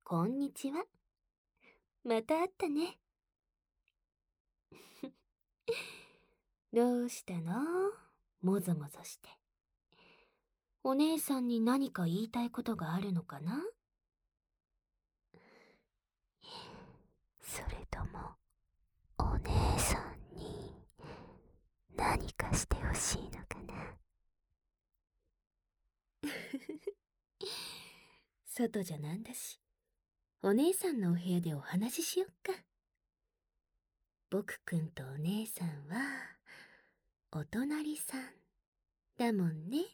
こんにちは。また会ったね。どうしたの？もぞもぞして。お姉さんに何か言いたいことがあるのかな？ それともお姉さんに何かしてほしいのかな。 外じゃなんだし、お姉さんのお部屋でお話ししよっか。僕くんとお姉さんはお隣さんだもんね。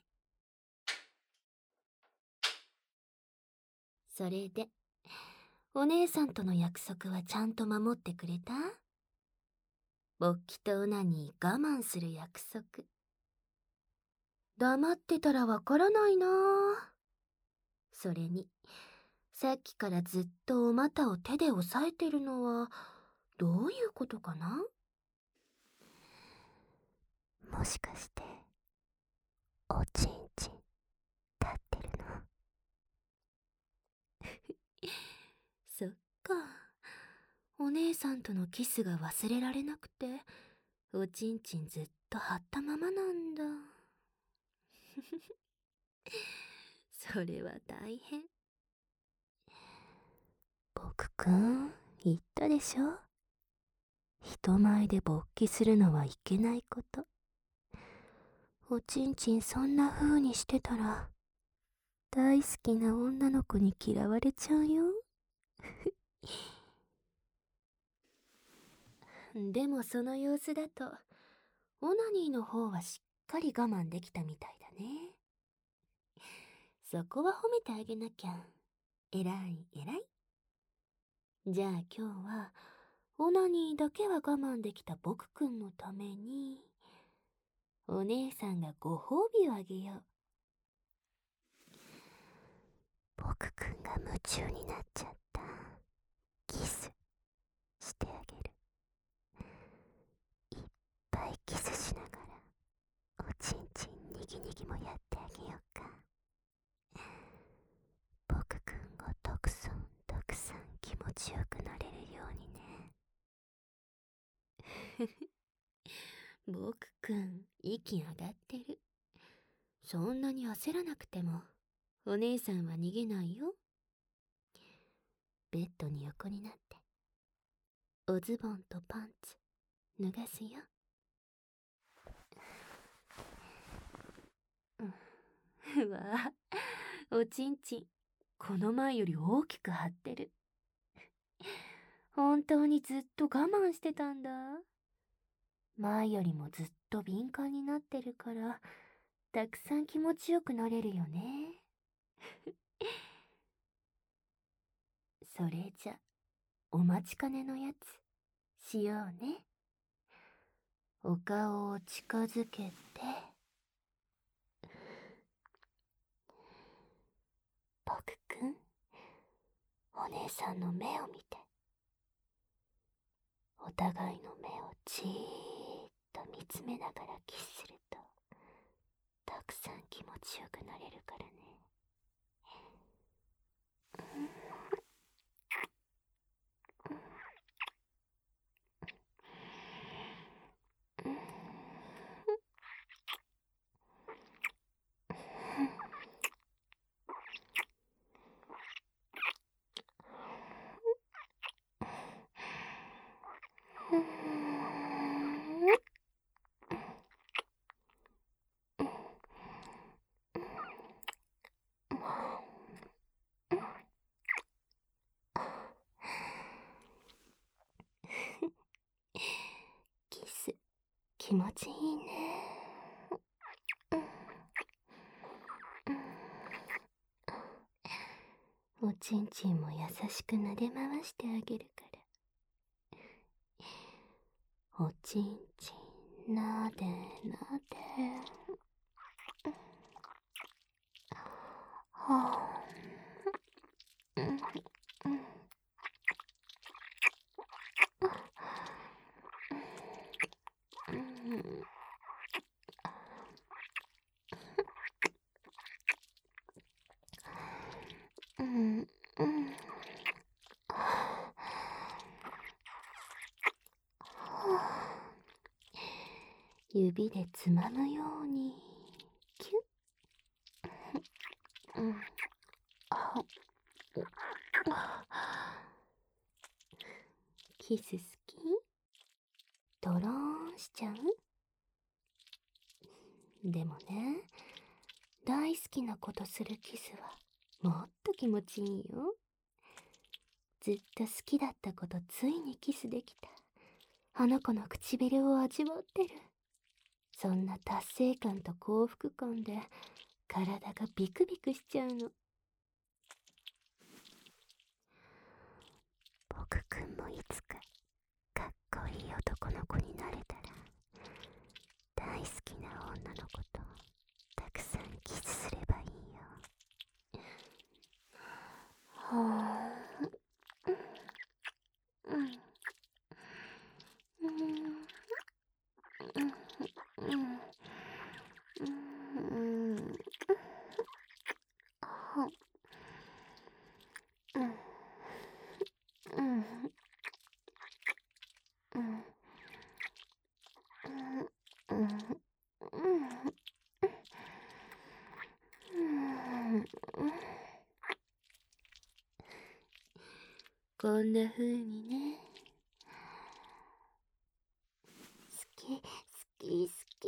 それでお姉さんとの約束はちゃんと守ってくれた？勃起とオナニー我慢する約束。黙ってたらわからないな。それに、さっきからずっとお股を手で押さえてるのは、どういうことかな？ もしかしておちんちん立ってるの？ そっか。お姉さんとのキスが忘れられなくて、おちんちんずっと張ったままなんだ。それは大変。 僕くん言ったでしょ、人前で勃起するのはいけないこと。おちんちんそんな風にしてたら大好きな女の子に嫌われちゃうよ。 でもその様子だと、オナニーの方はしっかり我慢できたみたいだね。そこは褒めてあげなきゃ。えらいえらい。じゃあ今日は、オナニーだけは我慢できた僕くんのために、お姉さんがご褒美をあげよう。 僕くんが夢中になっちゃったキスしてあげる。いっぱいキスしながらおちんちんにぎにぎもやってあげようか。僕くんがたくさん気持ちよくなれるようにね。 僕くん、息上がってる。そんなに焦らなくても、お姉さんは逃げないよ。ベッドに横になって、おズボンとパンツ、脱がすよ。うわぁ、おちんちん、この前より大きく張ってる。本当にずっと我慢してたんだ。前よりもずっと敏感になってるから、たくさん気持ちよくなれるよね。それじゃ、お待ちかねのやつ、しようね。お顔を近づけて、僕くん、お姉さんの目を見て。お互いの目をじーっと見つめながらキスすると、たくさん気持ちよくなれるからね。キス、気持ちいいね。おちんちんも優しく撫で回してあげるから。おちんちん、なでなで。はあ、うんうん。 指でつまむようにキュッ。キス好き？ドローンしちゃう？でもね、大好きなことするキスはもっと気持ちいいよ。ずっと好きだった子とついにキスできた。あの子の唇を味わってる。そんな達成感と幸福感で体がビクビクしちゃうの。 僕くんもいつかかっこいい男の子になれたら、大好きな女の子とたくさんキスすればいいよ。 こんな風にね。好き好き好き。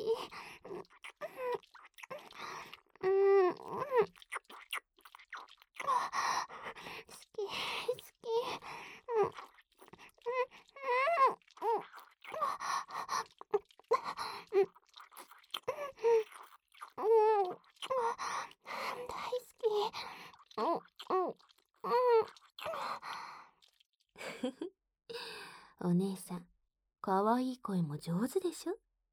お姉さん、かわいい声も上手でしょ？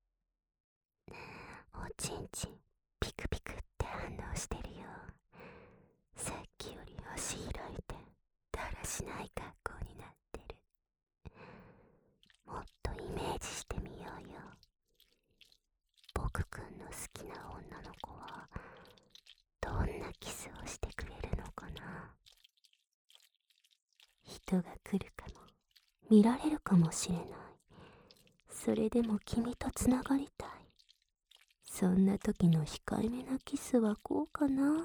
おちんちんピクピクって反応してるよ。さっきより足開いてだらしない格好になってる。もっとイメージしてみようよ。僕くんの好きな女の子はどんなキスをしてくれるのかな。人が来るかも、見られるかもしれない。それでも君とつながりたい。そんな時の控えめなキスはこうかな。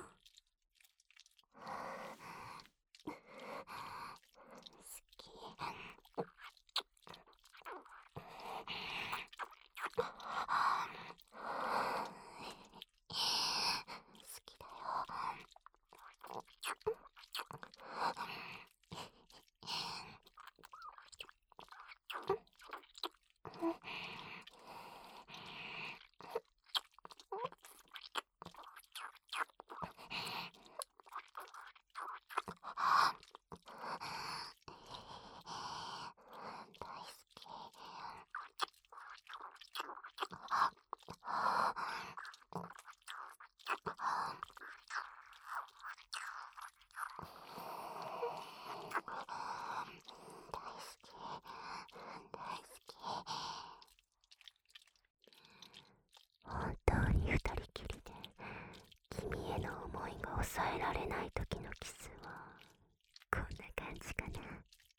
本当に二人きりで君への思いが抑えられない時のキスはこんな感じかな。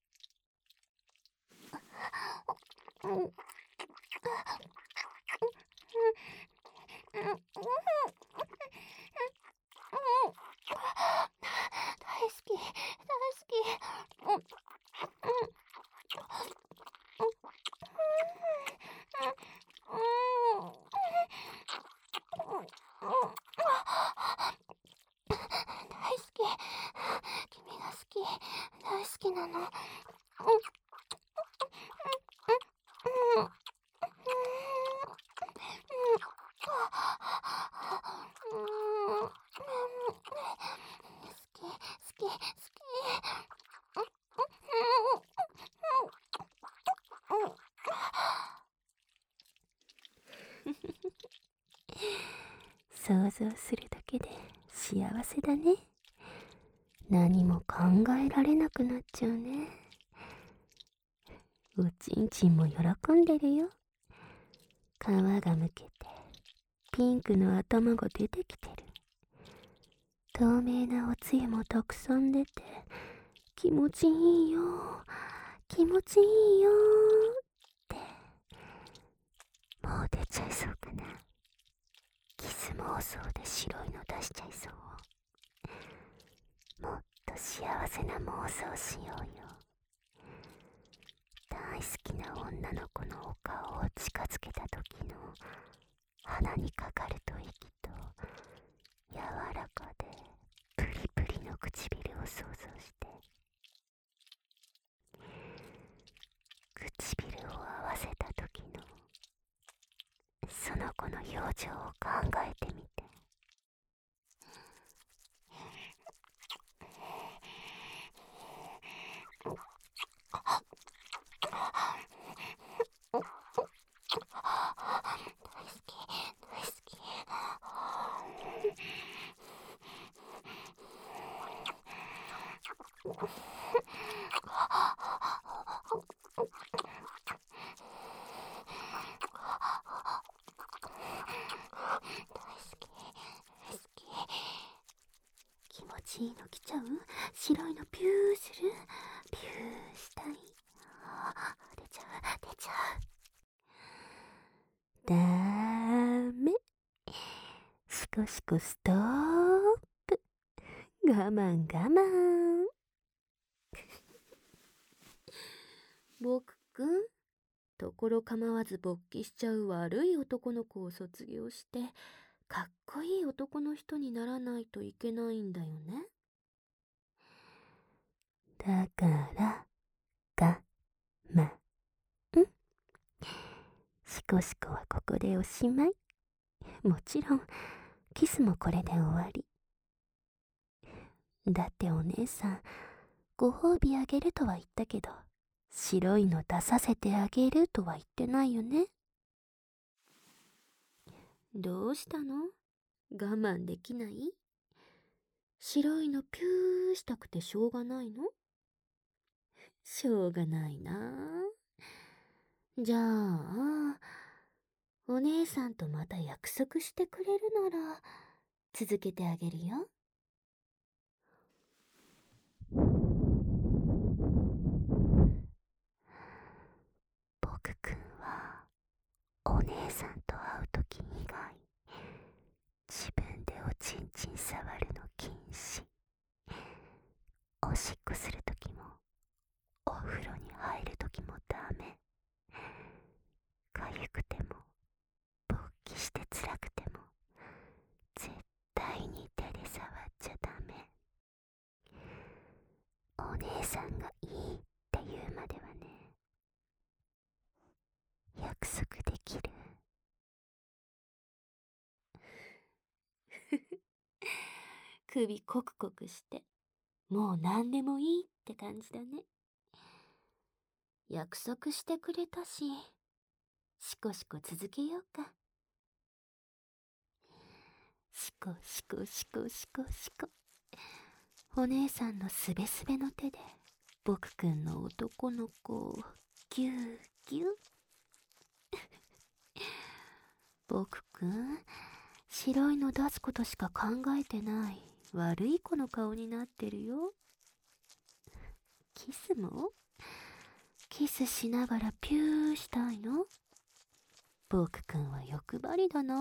大好き、大好き。大好き。君が好き。大好きなの。 想像するだけで幸せだね。何も考えられなくなっちゃうね。おちんちんも喜んでるよ。皮がむけてピンクの頭が出てきてる。透明なおつゆもたくさん出て気持ちいいよ、気持ちいいよって。 もう出ちゃいそうかな。キス妄想で白いの出しちゃいそう。もっと幸せな妄想しようよ。大好きな女の子のお顔を近づけた時の鼻にかかる吐息と柔らかでプリプリの唇を想像して、唇を合わせた時のその子の表情を考えてみて。気持ちいいの来ちゃう？白いのピューする？ピューしたい。出ちゃう出ちゃう。ダメ。シコシコストップ。我慢我慢。 僕くん、ところ構わず勃起しちゃう悪い男の子を卒業してかっこいい男の人にならないといけないんだよね。 だから我慢。シコシコはここでおしまい。もちろんキスもこれで終わり。だってお姉さん、ご褒美あげるとは言ったけど、白いの出させてあげるとは言ってないよね。 どうしたの？我慢できない？白いのピューしたくてしょうがないの？しょうがないな。じゃあ、お姉さんとまた約束してくれるなら続けてあげるよ。 僕くんはお姉さんと会うとき以外、自分でおちんちん触るの禁止。おしっこするときもお風呂に入るときもダメ。かゆくても勃起して辛くても絶対に手で触っちゃダメ。お姉さんがいいって言うまではね。約束できる？ 首コクコクしてもう何でもいいって感じだね。約束してくれたし、シコシコ続けようか。シコシコシコシコシコ。お姉さんのすべすべの手で僕くんの男の子をギューギュー。僕くん、白いの出すことしか考えてない悪い子の顔になってるよ。キスも？キスしながらピューしたいの？僕くんは欲張りだな。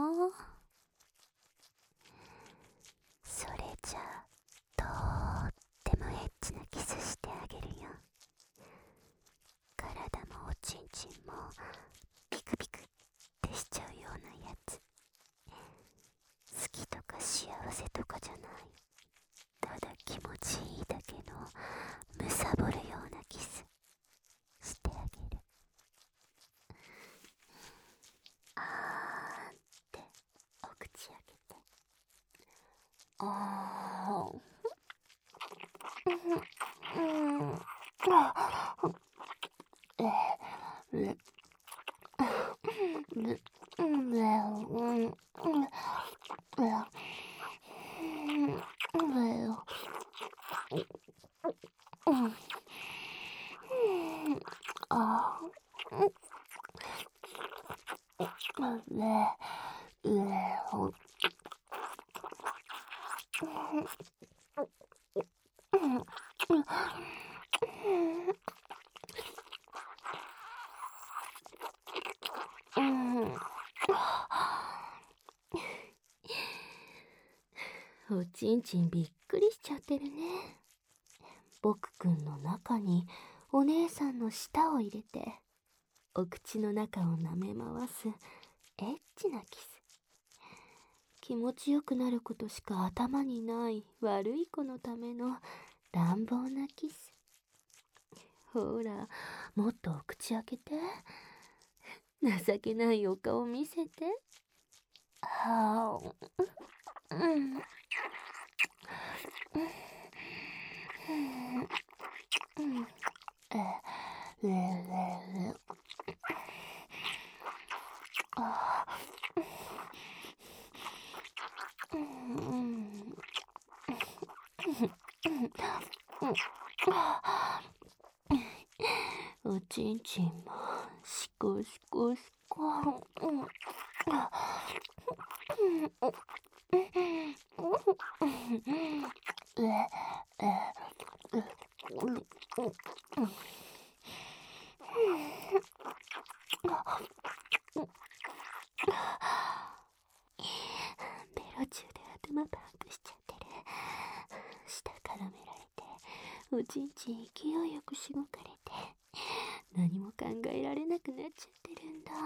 それじゃあとってもエッチなキスしてあげるよ。体もおちんちんもピクピクってしちゃうようなやつ。好きとか幸せとかじゃない、ただ気持ちいいだけのむさぼるようなキスしてあげる。 あーってお口開けて、あーちんちんびっくりしちゃってるね。僕くんの中にお姉さんの舌を入れて、お口の中を舐め回すエッチなキス。気持ちよくなることしか頭にない悪い子のための乱暴なキス。ほら、もっとお口開けて。情けないお顔見せて。はあ、うん。おちんちんもシコシコシコ。ベロ中で頭パンクしちゃってる。舌絡められて、おちんちん勢いよくしごかれて、何も考えられなくなっちゃってるんだ。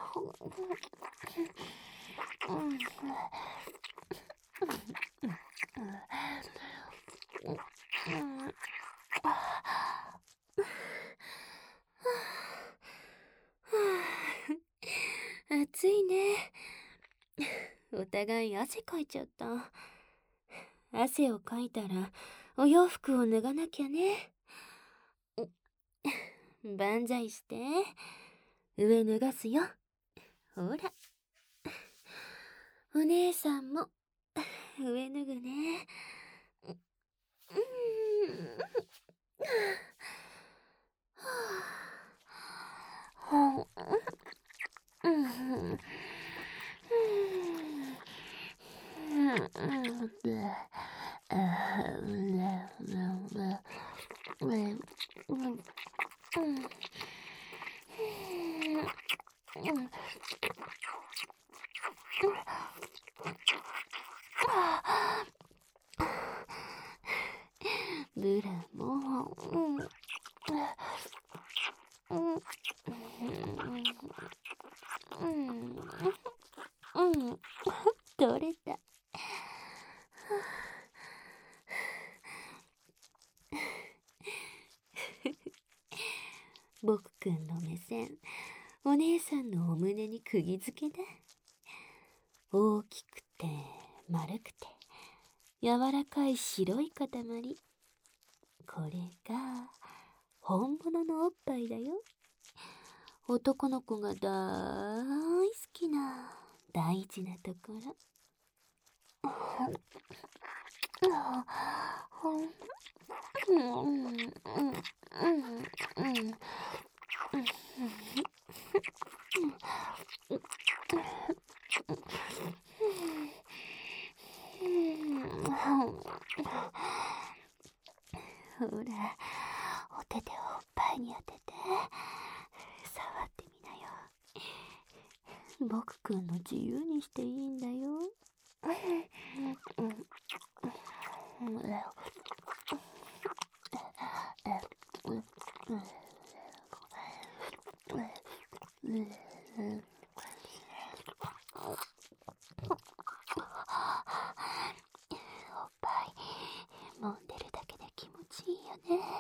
暑いね。お互い汗かいちゃった。汗をかいたらお洋服を脱がなきゃね。万歳して。上脱がすよ。ほら。お姉さんも上脱ぐね。ブラも、取れた。僕くんの目線、お姉さんのお胸に釘付けだ。大きくて丸くて柔らかい白い塊。これが本物のおっぱいだよ。男の子が大好きな大事なところ。ほら、お手でおっぱいに当てて触ってみなよ。僕くんの自由にしていいんだよ。おっぱい揉んでるだけで気持ちいいよね。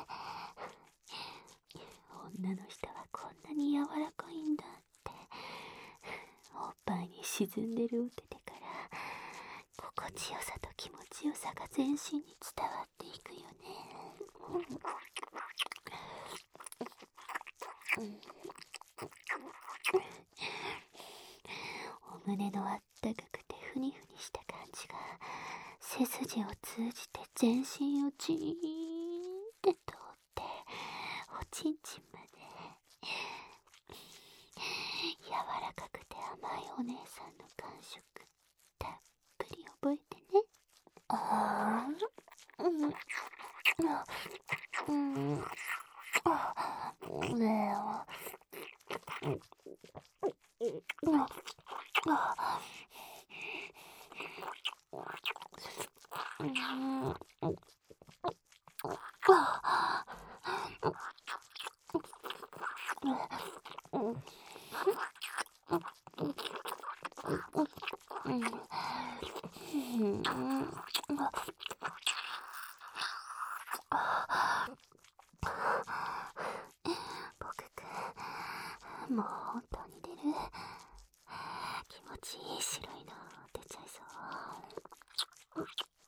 女の人はこんなに柔らかいんだって、おっぱいに沈んでるお手手から心地よさと気持ちよさが全身に伝わっていくよね。お胸のあったかくてふにふにした感じが背筋を通じて全身をじーんって通っておちんちんまで。柔らかくて甘いお姉さんの感触たっぷり覚えてね。あーねえもう本当に出る。気持ちいい白いの出ちゃいそう。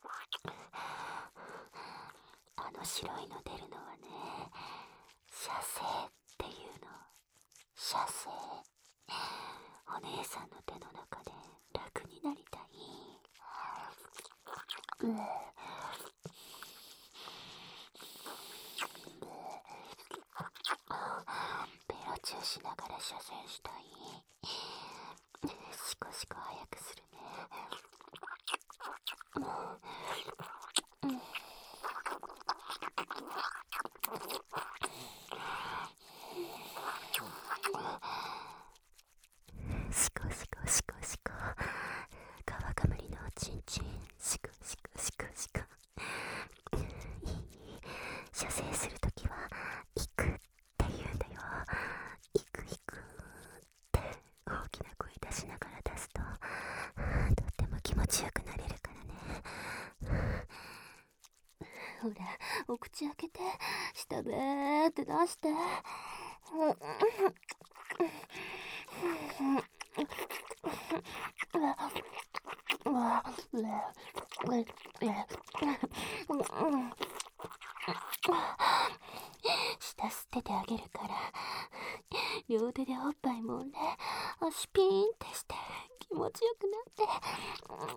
あの白いの出るのはね、射精っていうの。射精。お姉さんの手の中で楽になりたい。ベロチューしながら射精したい。シコシコ早くするね。 シコシコシコシコ、川かむりのおちんちん、シコシコシコシコ。いい、射精するときは行くって言うんだよ。行く行くって大きな声出しながら出すと、とっても気持ちよくなれるからね。 ほら、お口開けて、下べーって出して。下吸っててあげるから、両手でおっぱい揉んで、足ピーンってして気持ちよくなって。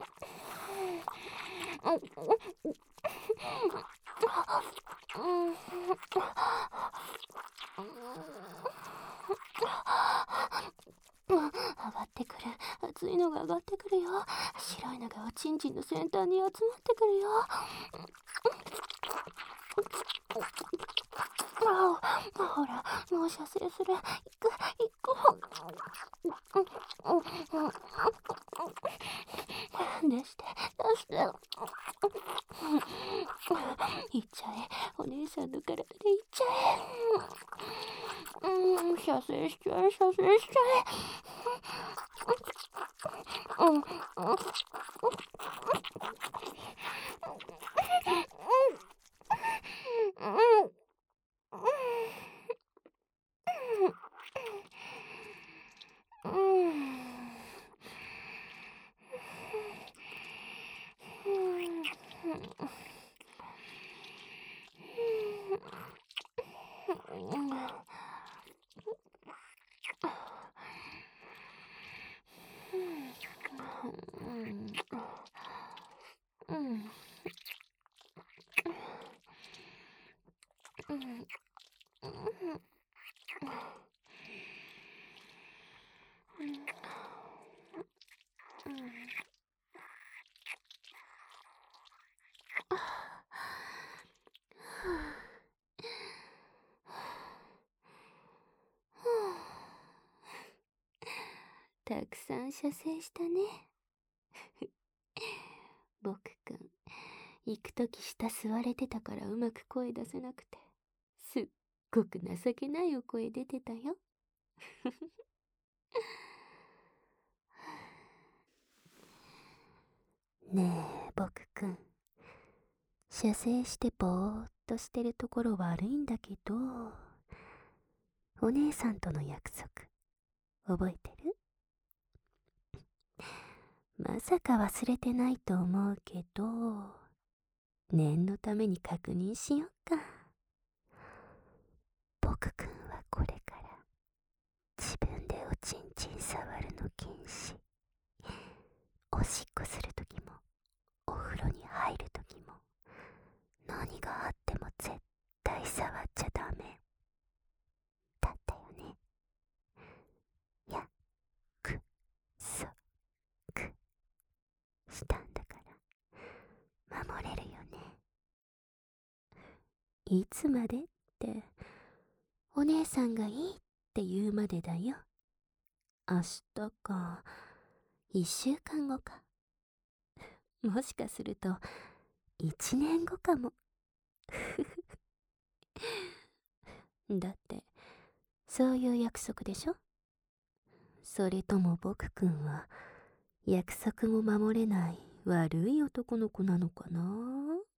上がってくる。熱いのが上がってくるよ。白いのがおちんちんの先端に集まってくるよ。ほら、もう射精する。行く。出して。行っちゃえ。お姉さんの体で行っちゃえ。射精しちゃえ。たくさん射精したね。僕くん、行くとき下吸われてたからうまく声出せなくて、すっごく情けないお声出てたよ。 ねえ、僕くん。射精してぼーっとしてるところ悪いんだけど、お姉さんとの約束、覚えてる？まさか忘れてないと思うけど、念のために確認しよっか。僕くんはこれから自分でおちんちん触るの禁止。おしっこするときも、お風呂に入るときも、何があっても絶対触っちゃダメ。だったよね。約束したんだから守れるよね。いつまでってお姉さんがいいって言うまでだよ。明日か1週間後か、もしかすると1年後かも。だってそういう約束でしょ。それとも僕くんは約束も守れない悪い男の子なのかな。